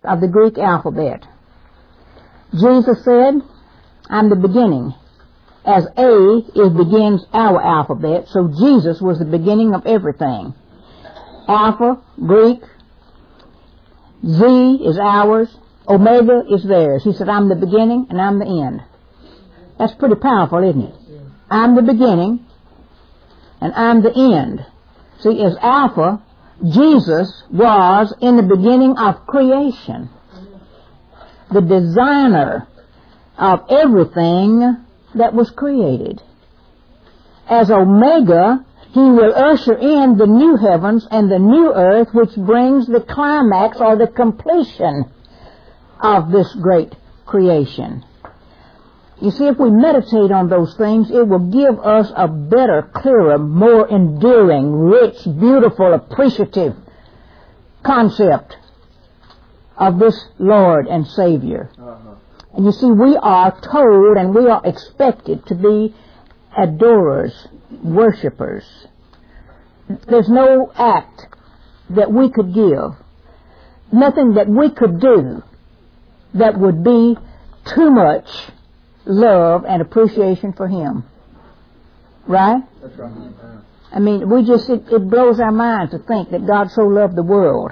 of the Greek alphabet. Jesus said, I'm the beginning. As A begins our alphabet, so Jesus was the beginning of everything. Alpha, Greek, Z is ours, Omega is theirs. He said, I'm the beginning and I'm the end. That's pretty powerful, isn't it? I'm the beginning and I'm the end. See, as Alpha, Jesus was in the beginning of creation, the designer of everything that was created. As Omega, he will usher in the new heavens and the new earth, which brings the climax or the completion of this great creation. You see, if we meditate on those things, it will give us a better, clearer, more enduring, rich, beautiful, appreciative concept of this Lord and Savior. And you see, we are told and we are expected to be adorers, worshipers. There's no act that we could give, nothing that we could do that would be too much love and appreciation for Him. Right? That's right. I mean, it blows our minds to think that God so loved the world.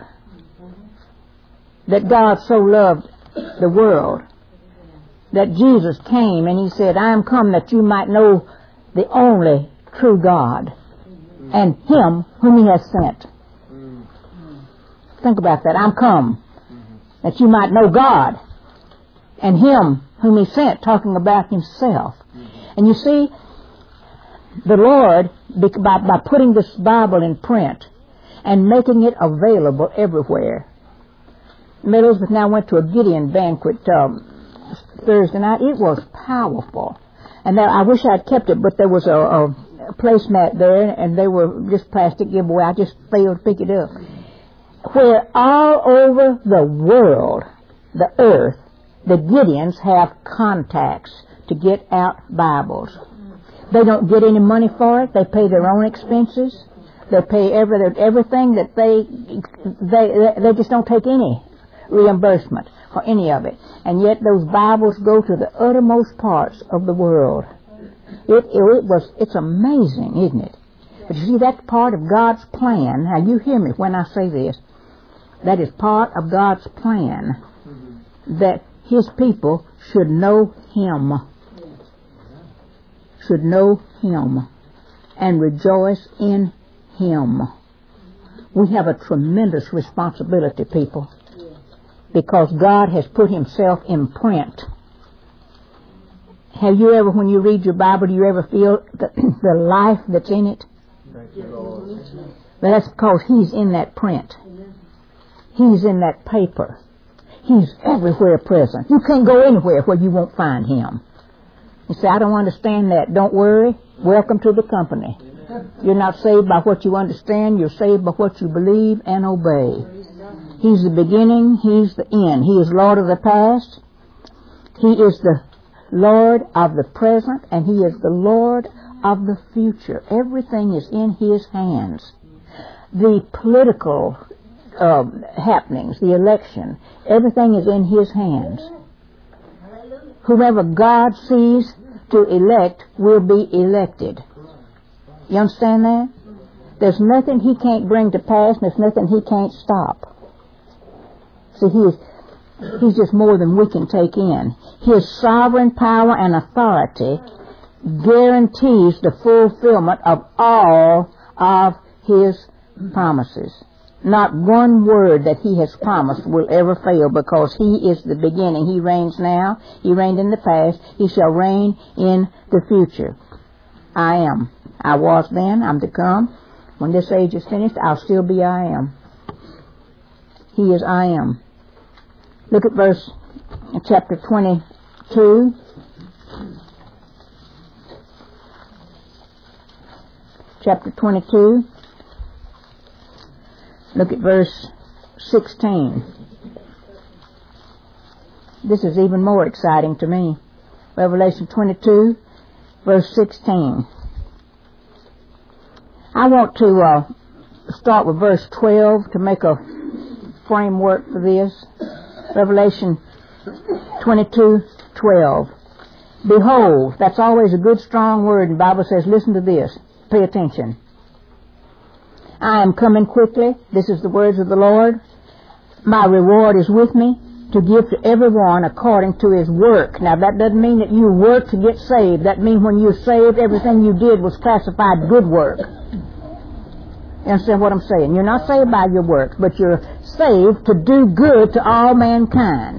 That God so loved the world. That Jesus came and He said, I am come that you might know the only true God and Him whom He has sent. Think about that. I'm come that you might know God and Him whom He sent, talking about Himself. And you see, the Lord, by putting this Bible in print and making it available everywhere. Elizabeth and I went to a Gideon banquet Thursday night. It was powerful. And I wish I'd kept it, but there was a placemat there, and they were just plastic giveaway. I just failed to pick it up. Where all over the world, the earth, the Gideons have contacts to get out Bibles. They don't get any money for it. They pay their own expenses. They pay everything that they just don't take any reimbursement for any of it. And yet those Bibles go to the uttermost parts of the world. It's amazing, isn't it? But you see, that's part of God's plan. Now you hear me when I say this. That is part of God's plan, that His people should know Him. Should know Him and rejoice in Him. We have a tremendous responsibility, people, because God has put Himself in print. Have you ever, when you read your Bible, do you ever feel the life that's in it? Thank you, Lord. But that's because He's in that print. He's in that paper. He's everywhere present. You can't go anywhere where you won't find Him. You say, I don't understand that. Don't worry. Welcome to the company. You're not saved by what you understand. You're saved by what you believe and obey. He's the beginning. He's the end. He is Lord of the past. He is the Lord of the present. And He is the Lord of the future. Everything is in His hands. The political happenings, the election, everything is in His hands. Whoever God sees to elect will be elected. You understand that? There's nothing He can't bring to pass, and there's nothing He can't stop. See, He's just more than we can take in. His sovereign power and authority guarantees the fulfillment of all of His promises. Not one word that He has promised will ever fail, because He is the beginning. He reigns now. He reigned in the past. He shall reign in the future. I am. I was then. I'm to come. When this age is finished, I'll still be I am. He is I am. Look at chapter 22. Chapter 22. Look at verse 16. This is even more exciting to me. Revelation 22, verse 16. I want to start with verse 12 to make a framework for this. Revelation 22:12. Behold, that's always a good strong word, and the Bible says, listen to this. Pay attention. I am coming quickly. This is the words of the Lord. My reward is with me to give to everyone according to his work. Now, that doesn't mean that you work to get saved. That means when you're saved, everything you did was classified good work. You understand what I'm saying? You're not saved by your works, but you're saved to do good to all mankind.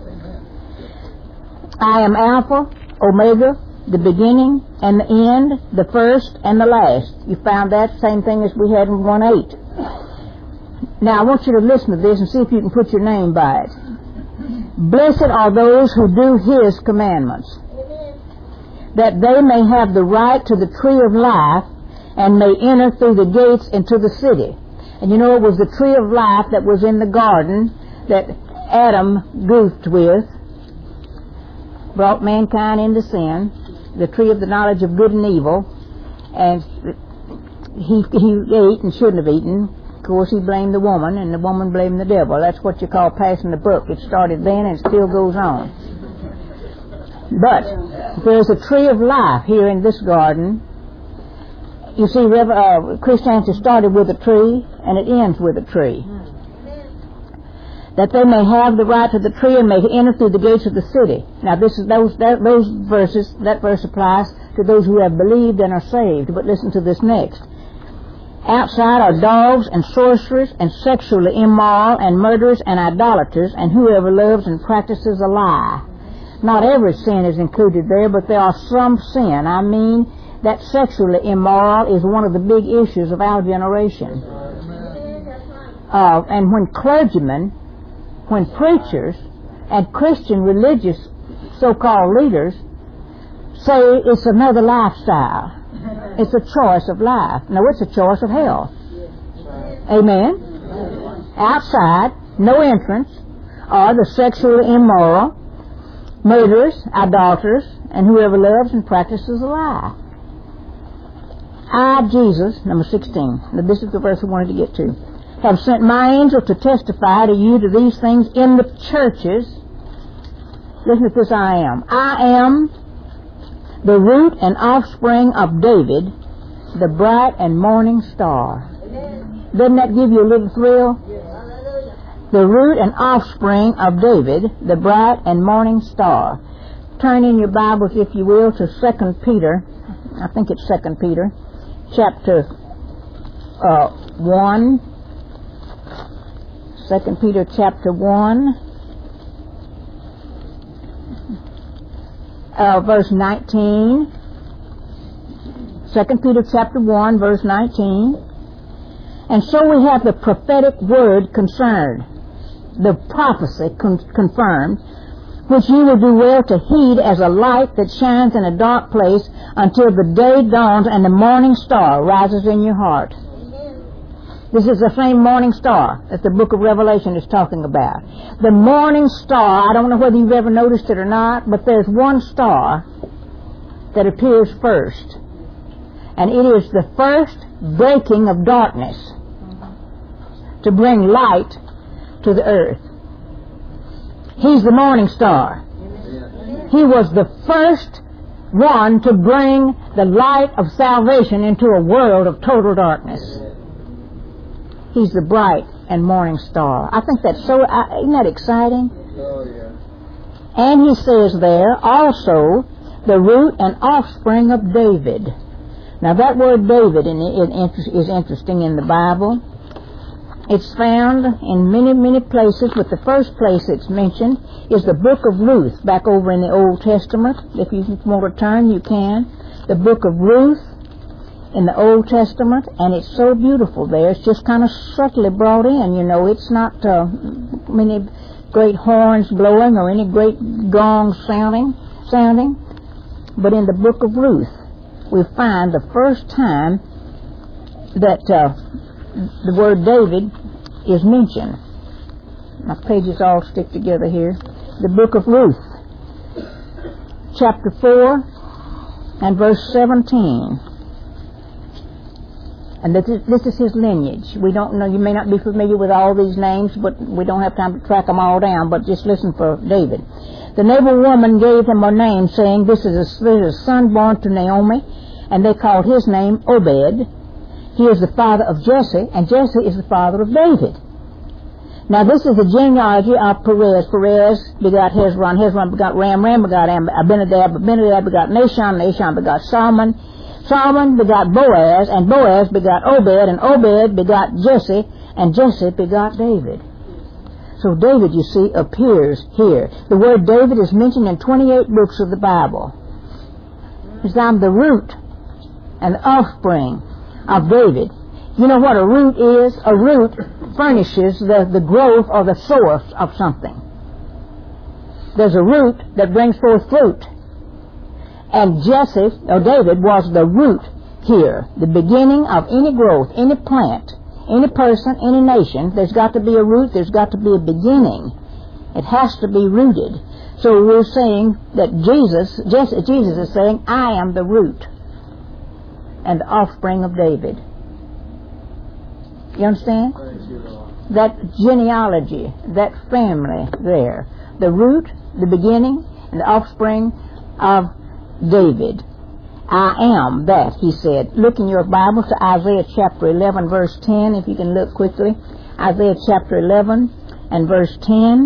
I am Alpha, Omega, the beginning and the end, the first and the last. You found that same thing as we had in 1:8. Now I want you to listen to this and see if you can put your name by it. Blessed are those who do His commandments, that they may have the right to the tree of life and may enter through the gates into the city. And you know, it was the tree of life that was in the garden that Adam goofed with, brought mankind into sin, the tree of the knowledge of good and evil, and he ate and shouldn't have eaten. Of course, he blamed the woman, and the woman blamed the devil. That's what you call passing the buck. It started then, and it still goes on. But there's a tree of life here in this garden. You see, Christianity started with a tree, and it ends with a tree. That they may have the right to the tree and may enter through the gates of the city. Now, this is that verse applies to those who have believed and are saved. But listen to this next. Outside are dogs and sorcerers and sexually immoral and murderers and idolaters and whoever loves and practices a lie. Not every sin is included there, but there are some sin. I mean, that sexually immoral is one of the big issues of our generation. And when clergymen, when preachers and Christian religious so-called leaders say it's another lifestyle, it's a choice of life. No, it's a choice of hell. Amen? Outside, no entrance, are the sexually immoral, murderers, idolaters, and whoever loves and practices a lie. I, Jesus, number 16. Now, this is the verse we wanted to get to. Have sent my angel to testify to you to these things in the churches. Listen to this, I am the root and offspring of David, the bright and morning star. Doesn't that give you a little thrill? The root and offspring of David, the bright and morning star. Turn in your Bibles, if you will, to 2 Peter. I think it's 2 Peter, chapter 1. 2 Peter chapter 1, verse 19. 2 Peter chapter 1, verse 19. And so we have the prophetic word concerned, the prophecy confirmed, which you will do well to heed as a light that shines in a dark place until the day dawns and the morning star rises in your heart. This is the same morning star that the book of Revelation is talking about. The morning star, I don't know whether you've ever noticed it or not, but there's one star that appears first. And it is the first breaking of darkness to bring light to the earth. He's the morning star. He was the first one to bring the light of salvation into a world of total darkness. He's the bright and morning star. I think that's so, isn't that exciting? Oh, yeah. And he says there, also, the root and offspring of David. Now that word David is interesting in the Bible. It's found in many, many places, but the first place it's mentioned is the book of Ruth, back over in the Old Testament. If you want to turn, you can. The book of Ruth in the Old Testament, and it's so beautiful there. It's just kind of subtly brought in, you know. It's not many great horns blowing or any great gongs sounding. But in the book of Ruth, we find the first time that the word David is mentioned. My pages all stick together here. The book of Ruth, chapter 4 and verse 17. And this is his lineage. We don't know, you may not be familiar with all these names, but we don't have time to track them all down, but just listen for David. The noblewoman gave him a name, saying, this is a son born to Naomi, and they called his name Obed. He is the father of Jesse, and Jesse is the father of David. Now this is the genealogy of Perez. Perez begot Hezron. Hezron begot Ram. Ram begot Abinadab. Abinadab begot Nahshon. Nahshon begot Solomon. Solomon begot Boaz, and Boaz begot Obed, and Obed begot Jesse, and Jesse begot David. So David, you see, appears here. The word David is mentioned in 28 books of the Bible. It's I'm the root and the offspring of David. You know what a root is? A root furnishes the growth or the source of something. There's a root that brings forth fruit. And Jesse, or David, was the root here. The beginning of any growth, any plant, any person, any nation. There's got to be a root, there's got to be a beginning. It has to be rooted. So we're saying that Jesus is saying, I am the root and the offspring of David. You understand? That genealogy, that family there. The root, the beginning, and the offspring of David. I am that, he said. Look in your Bibles to Isaiah chapter 11, verse 10, if you can look quickly. Isaiah chapter 11 and verse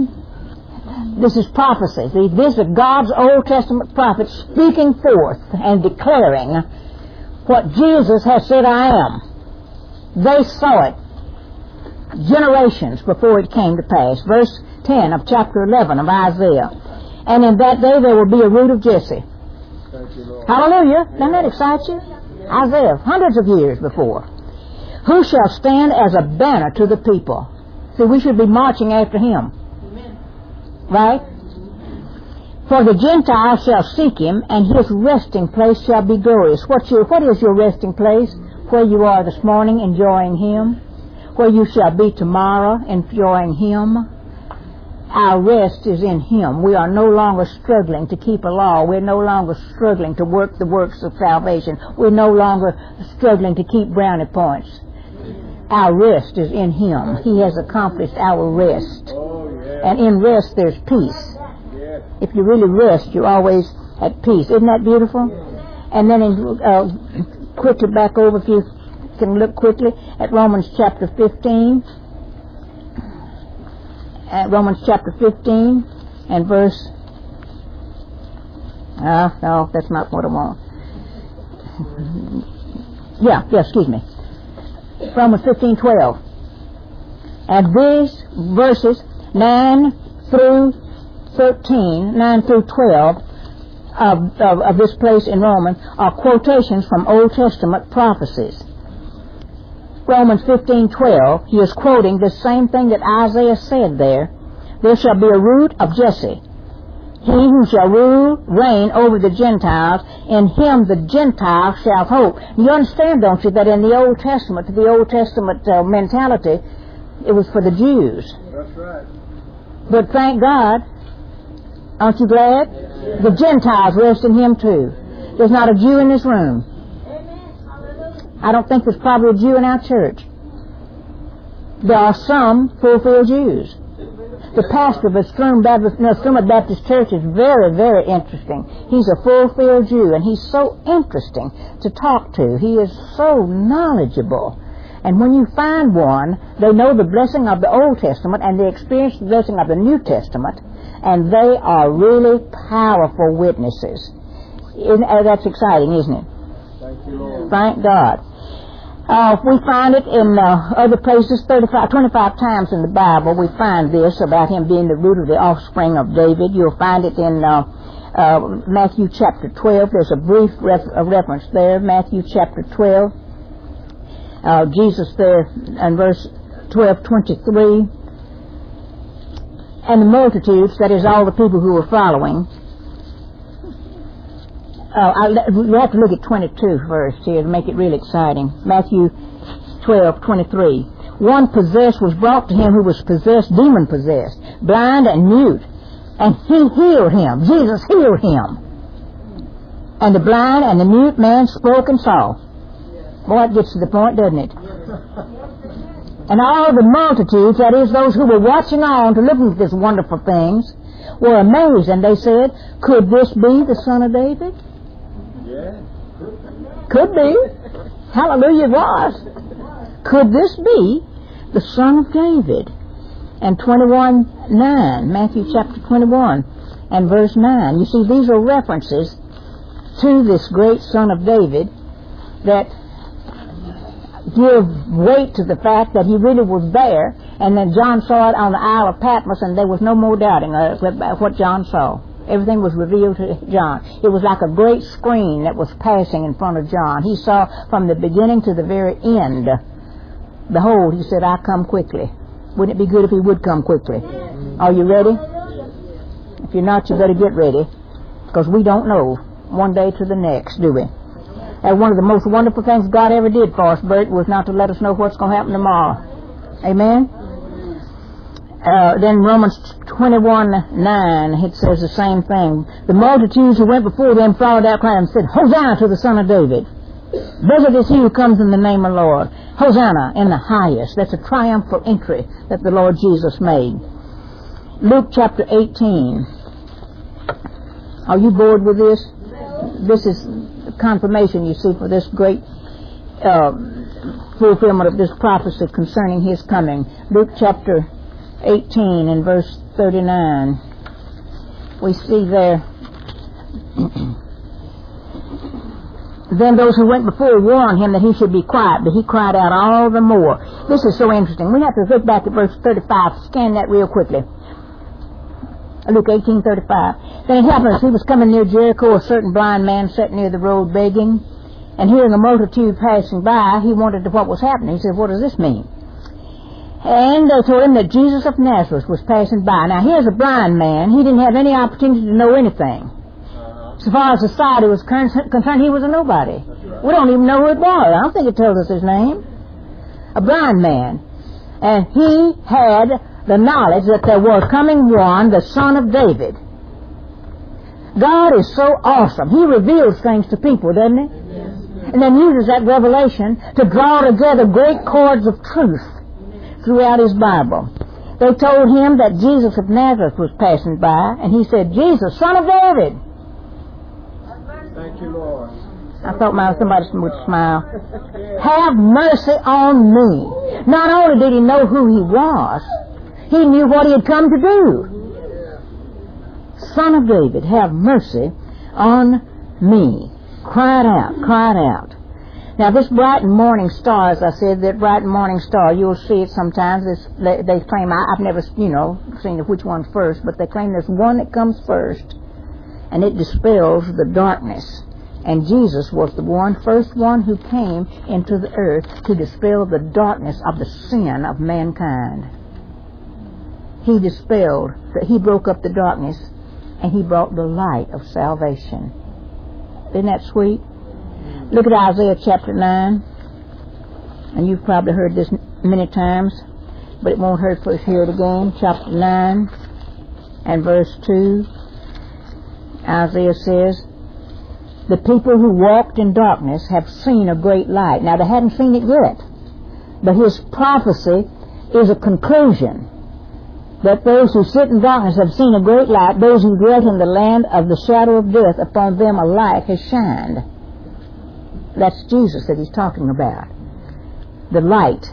10. This is prophecy. This is God's Old Testament prophet speaking forth and declaring what Jesus has said I am. They saw it generations before it came to pass. Verse 10 of chapter 11 of Isaiah. And in that day there will be a root of Jesse. Hallelujah. Doesn't that excite you? Isaiah, hundreds of years before. Who shall stand as a banner to the people? See, we should be marching after him. Right? For the Gentiles shall seek him, and his resting place shall be glorious. What is your resting place? Where you are this morning enjoying him. Where you shall be tomorrow enjoying him. Our rest is in him. We are no longer struggling to keep a law. We're no longer struggling to work the works of salvation. We're no longer struggling to keep brownie points. Our rest is in him. He has accomplished our rest. And in rest there's peace. If you really rest, you're always at peace. Isn't that beautiful? And then quickly back over, if you can look quickly at Romans chapter 15. Romans chapter 15 and verse... no, that's not what I want. Excuse me. Romans 15:12. And these verses 9 through 12 of this place in Romans are quotations from Old Testament prophecies. Romans 15:12, he is quoting the same thing that Isaiah said there. There shall be a root of Jesse. He who shall reign over the Gentiles, in him the Gentiles shall hope. You understand, don't you, that in the Old Testament, mentality, it was for the Jews. That's right. But thank God, aren't you glad? Yes. The Gentiles rest in him too. There's not a Jew in this room. I don't think there's probably a Jew in our church. There are some fulfilled Jews. The pastor of Struma Baptist Church is very, very interesting. He's a fulfilled Jew, and he's so interesting to talk to. He is so knowledgeable. And when you find one, they know the blessing of the Old Testament, and they experience the blessing of the New Testament, and they are really powerful witnesses. That's exciting, isn't it? Thank you, Lord. Thank God. We find it in other places, 25 times in the Bible. We find this about him being the root of the offspring of David. You'll find it in Matthew chapter 12. There's a brief reference there. Matthew chapter 12. Jesus there in verse 12:23. And the multitudes, that is all the people who were following. We have to look at 22 first here to make it really exciting. Matthew 12:23. One possessed was brought to him who was possessed, demon-possessed, blind and mute. And he healed him. Jesus healed him. And the blind and the mute man spoke and saw. Boy, it gets to the point, doesn't it? And all the multitudes, that is, those who were watching on to look at these wonderful things, were amazed, and they said, could this be the Son of David? Yeah. Could be. Hallelujah, it was. Could this be the Son of David? And 21:9, Matthew chapter 21 and verse 9. You see, these are references to this great Son of David that give weight to the fact that he really was there, and then John saw it on the Isle of Patmos, and there was no more doubting what John saw. Everything was revealed to John. It was like a great screen that was passing in front of John. He saw from the beginning to the very end. Behold, he said, I come quickly. Wouldn't it be good if he would come quickly? Are you ready? If you're not, you better get ready, because we don't know one day to the next, do we? And one of the most wonderful things God ever did for us, Bert, was not to let us know what's going to happen tomorrow. Amen? Then Romans 21:9, it says the same thing. The multitudes who went before them followed out crying and said, Hosanna to the Son of David. Blessed is he who comes in the name of the Lord. Hosanna in the highest. That's a triumphal entry that the Lord Jesus made. Luke chapter 18. Are you bored with this? This is confirmation, you see, for this great fulfillment of this prophecy concerning his coming. Luke chapter 18 and verse 39. We see there, then those who went before warned him that he should be quiet, but he cried out all the more. This is so interesting. We have to look back at verse 35. Scan that real quickly. Luke 18:35. Then it happened as he was coming near Jericho, a certain blind man sat near the road begging, and hearing a multitude passing by, he wondered what was happening. He said, what does this mean? And they told him that Jesus of Nazareth was passing by. Now here's a blind man. He didn't have any opportunity to know anything. So far as society was concerned, he was a nobody. Right. We don't even know who it was. I don't think it tells us his name. A blind man. And he had the knowledge that there was coming one, the Son of David. God is so awesome. He reveals things to people, doesn't he? Yes. And then uses that revelation to draw together great cords of truth throughout his Bible. They told him that Jesus of Nazareth was passing by, and he said, Jesus, Son of David. Thank you, Lord. I thought somebody would smile. Have mercy on me. Not only did he know who he was, he knew what he had come to do. Son of David, have mercy on me. Cried out, cried out. Now this bright and morning star, as I said, that bright and morning star, you'll see it sometimes. They claim, I've never, seen which one's first, but they claim there's one that comes first, and it dispels the darkness. And Jesus was the first one who came into the earth to dispel the darkness of the sin of mankind. He he broke up the darkness, and he brought the light of salvation. Isn't that sweet? Look at Isaiah chapter 9. And you've probably heard this many times, but it won't hurt for us to hear it again. Chapter 9 and verse 2. Isaiah says, the people who walked in darkness have seen a great light. Now, they hadn't seen it yet, but his prophecy is a conclusion that those who sit in darkness have seen a great light. Those who dwelt in the land of the shadow of death, upon them a light has shined. That's Jesus that he's talking about. The light.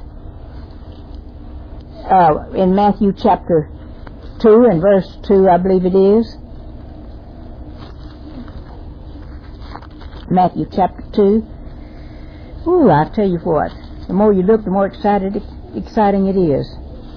In Matthew chapter 2 and verse 2, I believe it is. Matthew chapter 2. Ooh, I tell you what. The more you look, the more exciting it is.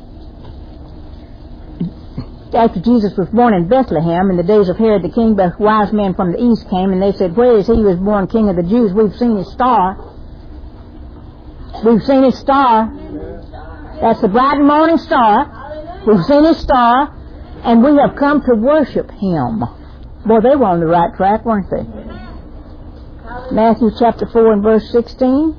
After Jesus was born in Bethlehem, in the days of Herod the king, the wise men from the east came, and they said, where is he who was born king of the Jews? We've seen his star. We've seen his star. That's the bright and morning star. We've seen his star, and we have come to worship him. Boy, they were on the right track, weren't they? Matthew chapter 4 and verse 16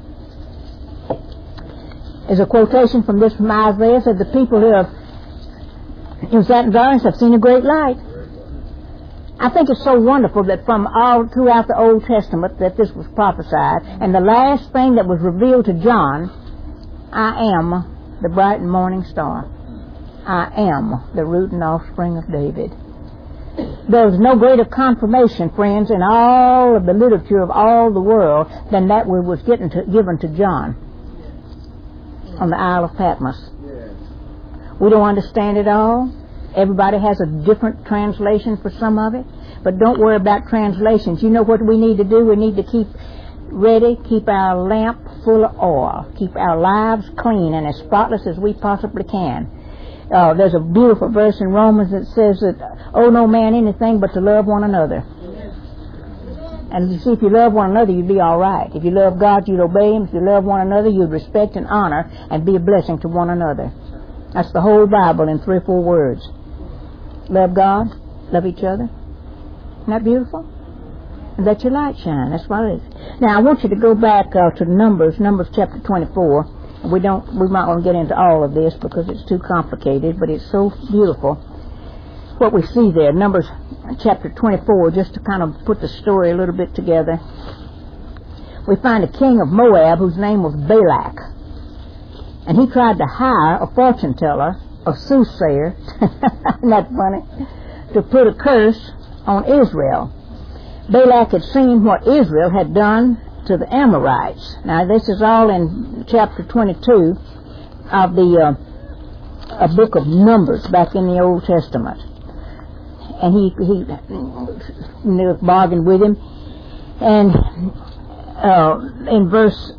is a quotation from Isaiah. Said the people who sat in darkness have seen a great light. I think it's so wonderful that from all throughout the Old Testament that this was prophesied, and the last thing that was revealed to John, I am the bright and morning star. I am the root and offspring of David. There's no greater confirmation, friends, in all of the literature of all the world than that which was given to John on the Isle of Patmos. We don't understand it all. Everybody has a different translation for some of it. But don't worry about translations. You know what we need to do? We need to keep ready, keep our lamp full of oil, keep our lives clean and as spotless as we possibly can. There's a beautiful verse in Romans that says that, owe no man anything but to love one another. And you see, if you love one another, you'd be all right. If you love God, you'd obey Him. If you love one another, you'd respect and honor and be a blessing to one another. That's the whole Bible in 3 or 4 words. Love God, love each other. Isn't that beautiful? And let your light shine. That's what it is. Now, I want you to go back to Numbers chapter 24. We might want to get into all of this because it's too complicated, but it's so beautiful. What we see there, Numbers chapter 24, just to kind of put the story a little bit together. We find a king of Moab whose name was Balak. And he tried to hire a fortune teller, a soothsayer, isn't that funny, to put a curse on Israel. Balak had seen what Israel had done to the Amorites. Now, this is all in chapter 22 of the book of Numbers back in the Old Testament. And he bargained with him. And in verse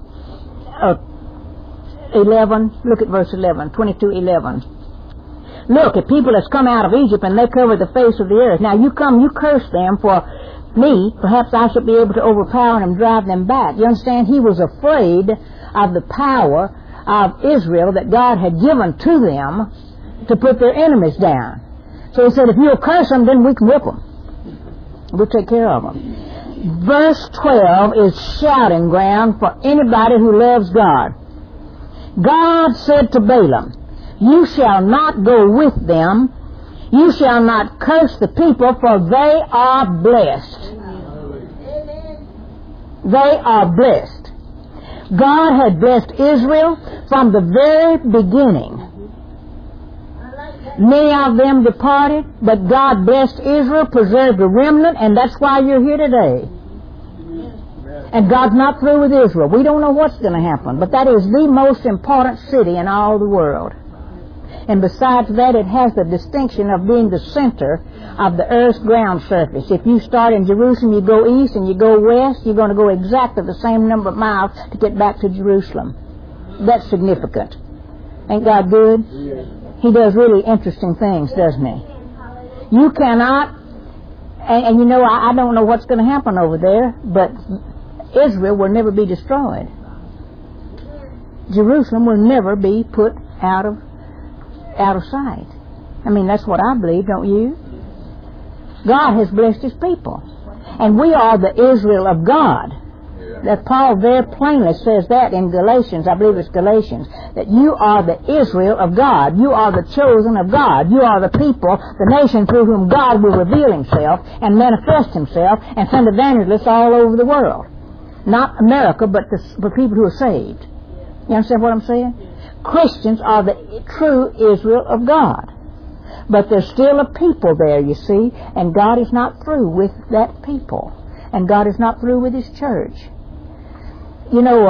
11, look at verse 11, 22:11. Look, if people has come out of Egypt and they cover the face of the earth. Now you curse them for me, perhaps I should be able to overpower them and drive them back. You understand? He was afraid of the power of Israel that God had given to them to put their enemies down. So he said, if you'll curse them, then we can whip them. We'll take care of them. Verse 12 is shouting ground for anybody who loves God. God said to Balaam, you shall not go with them. You shall not curse the people, for they are blessed. They are blessed. God had blessed Israel from the very beginning. Many of them departed, but God blessed Israel, preserved a remnant, and that's why you're here today. And God's not through with Israel. We don't know what's going to happen, but that is the most important city in all the world. And besides that, it has the distinction of being the center of the earth's ground surface. If you start in Jerusalem, you go east and you go west, you're going to go exactly the same number of miles to get back to Jerusalem. That's significant. Ain't God good? He does really interesting things, doesn't He? You cannot, and you know, I don't know what's going to happen over there, but Israel will never be destroyed. Jerusalem will never be put out of sight. I mean, that's what I believe, don't you? God has blessed His people. And we are the Israel of God. That Paul very plainly says that in Galatians, I believe it's Galatians, that you are the Israel of God. You are the chosen of God. You are the people, the nation through whom God will reveal Himself and manifest Himself and send evangelists all over the world. Not America, but the people who are saved. You understand what I'm saying? Christians are the true Israel of God. But there's still a people there, you see, and God is not through with that people. And God is not through with His church. You know,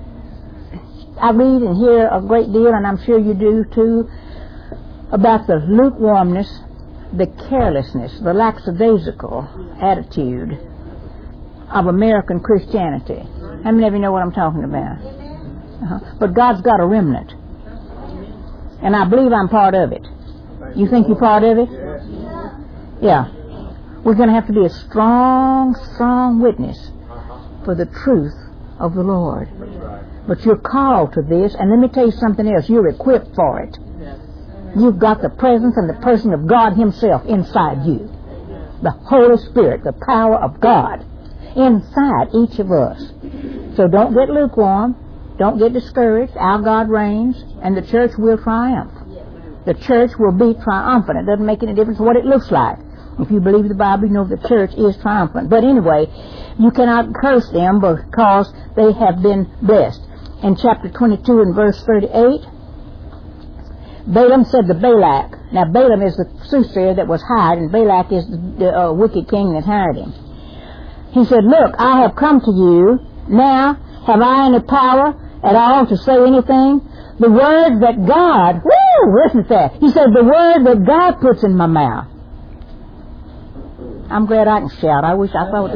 I read and hear a great deal, and I'm sure you do too, about the lukewarmness, the carelessness, the lackadaisical attitude of American Christianity. How many of you know what I'm talking about? But God's got a remnant. And I believe I'm part of it. You think you're part of it? Yeah. We're going to have to be a strong, strong witness for the truth of the Lord. But you're called to this, and let me tell you something else. You're equipped for it. You've got the presence and the person of God Himself inside you. The Holy Spirit, the power of God inside each of us. So don't get lukewarm. Don't get discouraged. Our God reigns, and the church will triumph. The church will be triumphant. It doesn't make any difference what it looks like. If you believe the Bible, you know the church is triumphant. But anyway, you cannot curse them because they have been blessed. In chapter 22 and verse 38, Balaam said to Balak, now Balaam is the soothsayer that was hired, and Balak is the wicked king that hired him. He said, look, I have come to you. Now, have I any power at all to say anything? The word that God, listen to that. He said, the word that God puts in my mouth. I'm glad I can shout. I wish I thought it.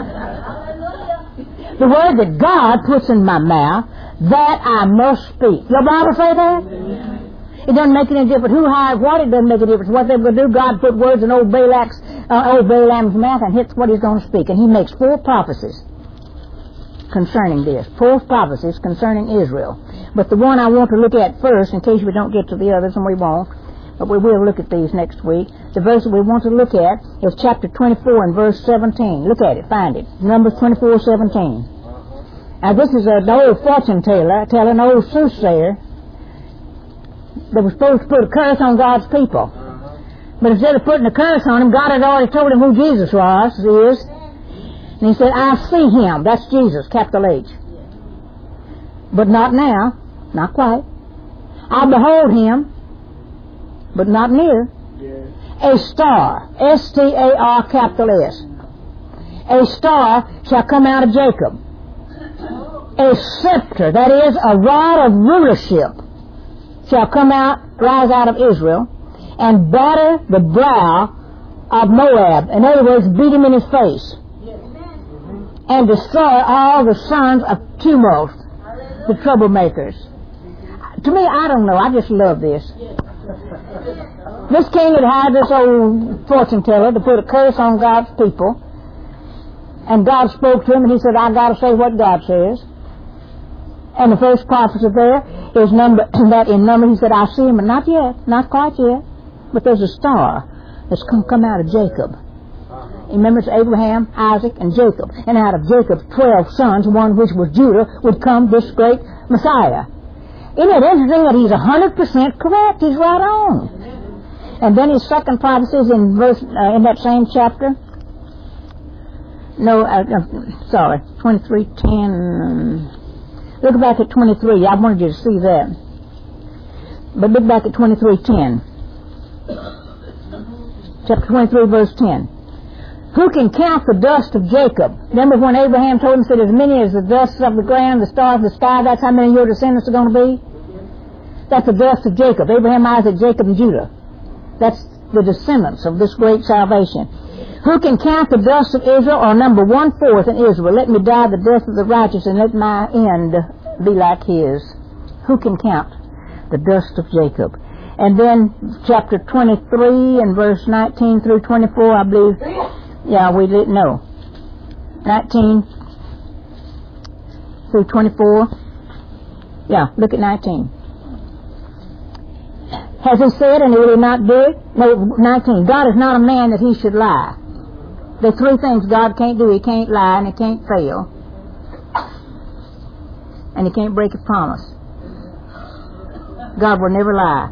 The word that God puts in my mouth, that I must speak. Your Bible say that? It doesn't make any difference who hired what. It doesn't make any difference what they're going to do. God put words in old Balaam's mouth, and hits what he's going to speak. And he makes 4 prophecies concerning this. 4 prophecies concerning Israel. But the one I want to look at first, in case we don't get to the others, and we won't, but we will look at these next week. The verse that we want to look at is chapter 24 and verse 17. Look at it, find it. Numbers 24:17. Now this is an old fortune teller, telling an old soothsayer that was supposed to put a curse on God's people. But instead of putting a curse on him, God had already told him who Jesus is. And he said, I see him. That's Jesus, capital H. But not now. Not quite. I behold him, but not near. A star, S-T-A-R, capital S. A star shall come out of Jacob. A scepter, that is, a rod of rulership, shall rise out of Israel, and batter the brow of Moab. In other words, beat him in his face. And destroy all the sons of tumult, the troublemakers. To me, I don't know. I just love this. This king had hired this old fortune teller to put a curse on God's people. And God spoke to him, and he said, I got to say what God says. And the first prophecy there is that in Numbers, he said, I see him, but not yet, not quite yet. But there's a star that's come out of Jacob. Remember, it's Abraham, Isaac, and Jacob. And out of Jacob's 12 sons, one which was Judah, would come this great Messiah. Isn't it interesting that he's 100% correct? He's right on. And then his second prophecy is in that same chapter. 23:10. Look back at 23. I wanted you to see that. But look back at 23:10. Chapter 23, verse 10. Who can count the dust of Jacob? Remember when Abraham told him, said, as many as the dust of the ground, the stars of the sky, that's how many of your descendants are going to be? That's the dust of Jacob. Abraham, Isaac, Jacob, and Judah. That's the descendants of this great salvation. Who can count the dust of Israel, or number 1/4 in Israel? Let me die the death of the righteous, and let my end be like his. Who can count the dust of Jacob? And then chapter 23 and verse 19 through 24, I believe. Yeah, we didn't know. 19 through 24. Yeah, look at 19. Has he said, and he will not do it? No, 19. God is not a man that he should lie. There are 3 things God can't do. He can't lie, and he can't fail, and he can't break a promise. God will never lie.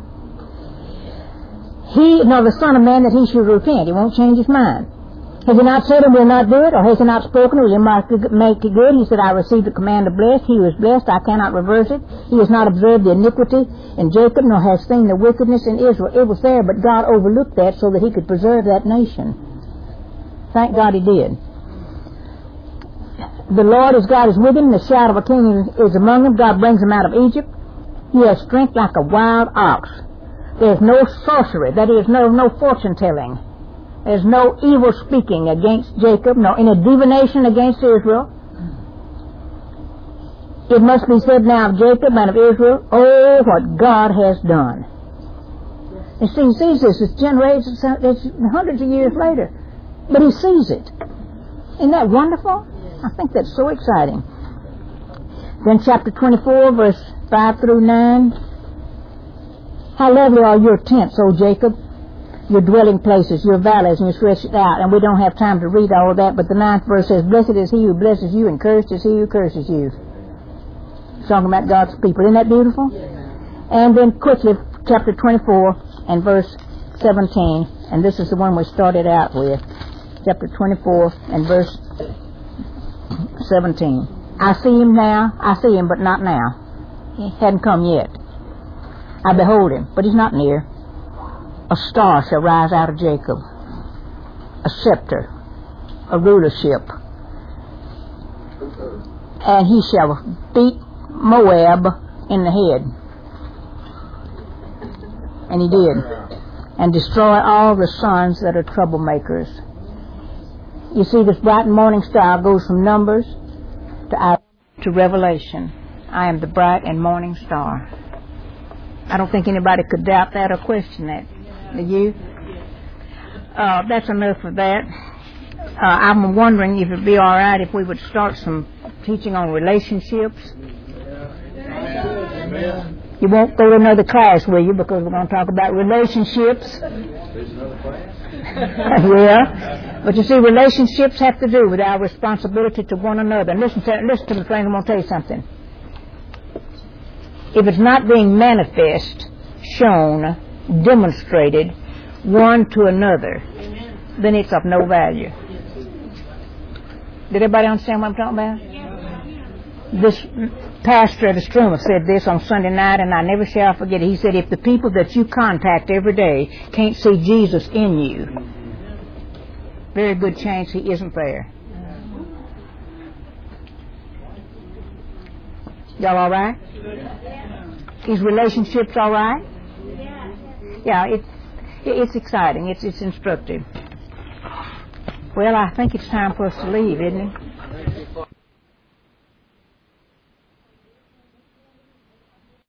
The Son of Man that he should repent. He won't change his mind. Has he not said and will not do it? Or has he not spoken? Will he make it good? He said, I received the command of blessed. He was blessed. I cannot reverse it. He has not observed the iniquity in Jacob, nor has seen the wickedness in Israel. It was there, but God overlooked that so that he could preserve that nation. Thank God he did. The Lord his God is with him. The shadow of a king is among him. God brings him out of Egypt. He has strength like a wild ox. There's no sorcery. That is, no fortune telling. There's no evil speaking against Jacob, nor any divination against Israel. It must be said now of Jacob and of Israel, oh, what God has done. And see, he sees this. It's generations, it's hundreds of years later. But he sees it. Isn't that wonderful? I think that's so exciting. Then chapter 24, verse 5 through 9. How lovely are your tents, O Jacob, your dwelling places, your valleys, and your stretched out. And we don't have time to read all of that, but the 9th verse says, blessed is he who blesses you, and cursed is he who curses you. It's talking about God's people. Isn't that beautiful? And then quickly, chapter 24 and verse 17. And this is the one we started out with, chapter 24 and verse 17. I see him now, I see him, but not now. He hadn't come yet. I behold him, but he's not near. A star shall rise out of Jacob, a scepter, a rulership, and he shall beat Moab in the head. And he did. And destroy all the sons that are troublemakers. You see, this bright morning star goes from Numbers to Revelation. I am the bright and morning star. I don't think anybody could doubt that or question that. Do you? That's enough of that. I'm wondering if it'd be all right if we would start some teaching on relationships. You won't go to another class, will you? Because we're going to talk about relationships. Yeah. But you see, relationships have to do with our responsibility to one another. And listen to me, friend, I'm going to tell you something. If it's not being manifest, shown, demonstrated, one to another, then it's of no value. Did everybody understand what I'm talking about? This pastor at Estruma said this on Sunday night, and I never shall forget it. He said, if the people that you contact every day can't see Jesus in you, very good chance he isn't there. Y'all all right? These relationships all right? Yeah, it's exciting. It's instructive. Well, I think it's time for us to leave, isn't it?